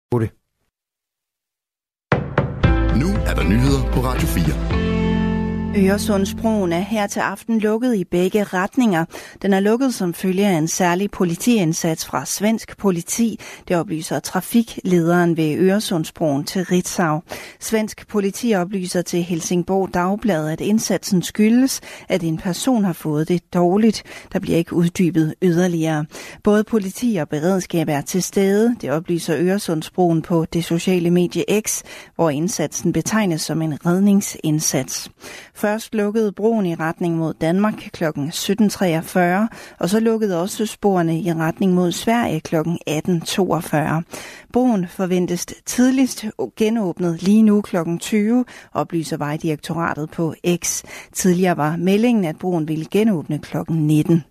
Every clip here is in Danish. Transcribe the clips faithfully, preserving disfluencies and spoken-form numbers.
Nu er der nyheder på Radio fire. Øresundsbroen er her til aften lukket i begge retninger. Den er lukket som følge af en særlig politiindsats fra svensk politi. Det oplyser trafiklederen ved Øresundsbroen til Ritzau. Svensk politi oplyser til Helsingborg Dagblad, at indsatsen skyldes, at en person har fået det dårligt. Der bliver ikke uddybet yderligere. Både politi og beredskab er til stede. Det oplyser Øresundsbroen på det sociale medie X, hvor indsatsen betegnes som en redningsindsats. Først lukkede broen i retning mod Danmark kl. sytten treogfyrre, og så lukkede også sporene i retning mod Sverige kl. atten toogfyrre. Broen forventes tidligst genåbnet lige nu kl. tyve, oplyser Vejdirektoratet på X. Tidligere var meldingen, at broen ville genåbne kl. nitten.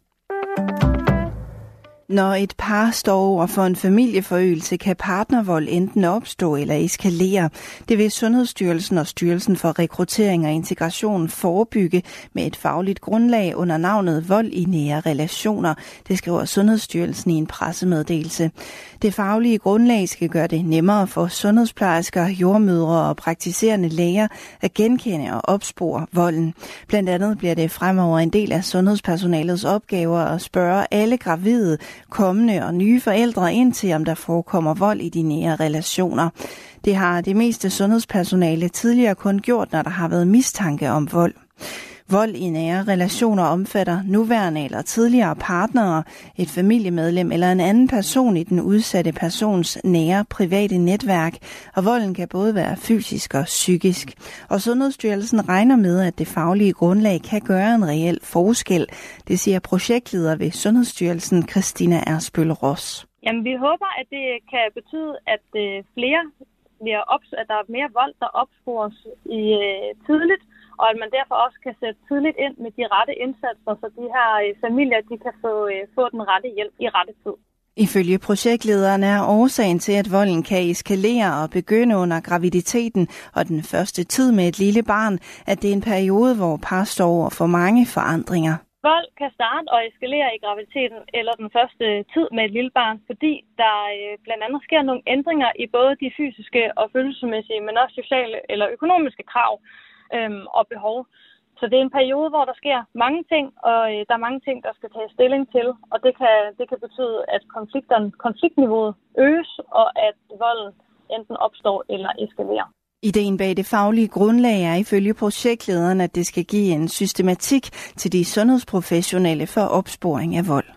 Når et par står over for en familieforøgelse, kan partnervold enten opstå eller eskalere. Det vil Sundhedsstyrelsen og Styrelsen for Rekruttering og Integration forebygge med et fagligt grundlag under navnet vold i nære relationer. Det skriver Sundhedsstyrelsen i en pressemeddelelse. Det faglige grundlag skal gøre det nemmere for sundhedsplejersker, jordmødre og praktiserende læger at genkende og opspore volden. Blandt andet bliver det fremover en del af sundhedspersonalets opgaver at spørge alle gravide, kommende og nye forældre ind til, om der forekommer vold i de nære relationer. Det har det meste sundhedspersonale tidligere kun gjort, når der har været mistanke om vold. Vold i nære relationer omfatter nuværende eller tidligere partnere, et familiemedlem eller en anden person i den udsatte persons nære private netværk, og volden kan både være fysisk og psykisk. Og Sundhedsstyrelsen regner med, at det faglige grundlag kan gøre en reel forskel. Det siger projektleder ved Sundhedsstyrelsen, Christina Ersbøll Ross. Jamen, vi håber, at det kan betyde, at flere bliver ops- at der er mere vold, der opspores i tidligt, og at man derfor også kan sætte tidligt ind med de rette indsatser, så de her familier de kan få, få den rette hjælp i rette tid. Ifølge projektlederen er årsagen til, at volden kan eskalere og begynde under graviditeten og den første tid med et lille barn, at det er en periode, hvor par står over for mange forandringer. Vold kan starte og eskalere i graviditeten eller den første tid med et lille barn, fordi der blandt andet sker nogle ændringer i både de fysiske og følelsesmæssige, men også sociale eller økonomiske krav øhm, og behov. Så det er en periode, hvor der sker mange ting, og øh, der er mange ting, der skal tages stilling til, og det kan, det kan betyde, at konfliktniveauet øges, og at volden enten opstår eller eskalerer. Ideen bag det faglige grundlag er ifølge projektlederen, at det skal give en systematik til de sundhedsprofessionelle for opsporing af vold.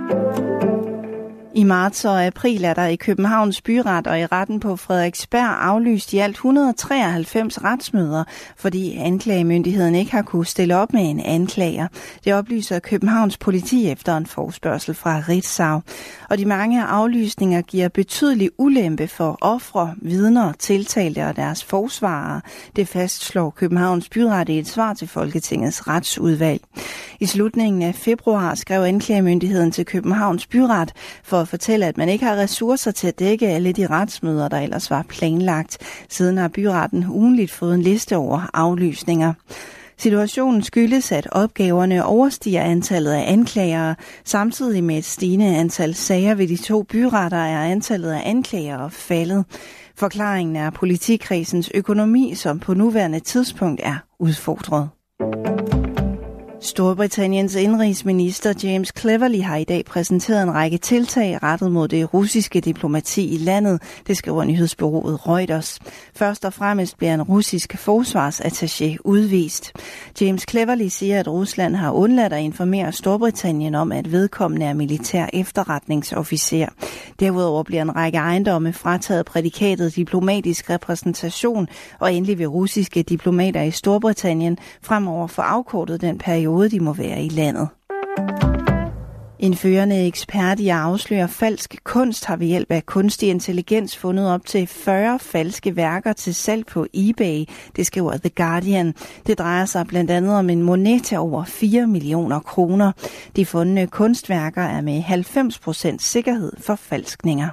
I marts og april er der i Københavns Byret og i retten på Frederiksberg aflyst i alt et hundrede og treoghalvfems retsmøder, fordi anklagemyndigheden ikke har kunne stille op med en anklager. Det oplyser Københavns politi efter en forespørgsel fra Ritzau. Og de mange aflysninger giver betydelig ulempe for ofre, vidner, tiltalte og deres forsvarere. Det fastslår Københavns Byret i et svar til Folketingets retsudvalg. I slutningen af februar skrev anklagemyndigheden til Københavns Byret for at fortælle, at man ikke har ressourcer til at dække alle de retsmøder, der ellers var planlagt. Siden har byretten ugenligt fået en liste over aflysninger. Situationen skyldes, at opgaverne overstiger antallet af anklagere. Samtidig med et stigende antal sager ved de to byretter er antallet af anklagere faldet. Forklaringen er politikredsens økonomi, som på nuværende tidspunkt er udfordret. Storbritanniens indrigsminister James Cleverly har i dag præsenteret en række tiltag rettet mod det russiske diplomati i landet, det skriver nyhedsbureauet Reuters. Først og fremmest bliver en russisk forsvarsattaché udvist. James Cleverly siger, at Rusland har undladt at informere Storbritannien om, at vedkommende er militær efterretningsofficer. Derudover bliver en række ejendomme frataget prædikatet diplomatisk repræsentation, og endelig vil russiske diplomater i Storbritannien fremover få afkortet den periode, de må være i landet. En førende ekspert i at afsløre falsk kunst har ved hjælp af kunstig intelligens fundet op til fyrre falske værker til salg på eBay, det skriver The Guardian. Det drejer sig blandt andet om en monet til over fire millioner kroner. De fundne kunstværker er med halvfems procent sikkerhed for falskninger.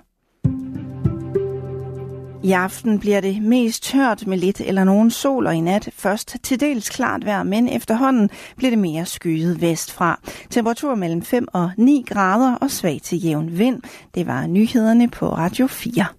I aften bliver det mest tørt med lidt eller nogen sol, og i nat først til dels klart vejr, men efterhånden bliver det mere skyet vestfra. Temperatur mellem fem og ni grader og svag til jævn vind. Det var nyhederne på Radio fire.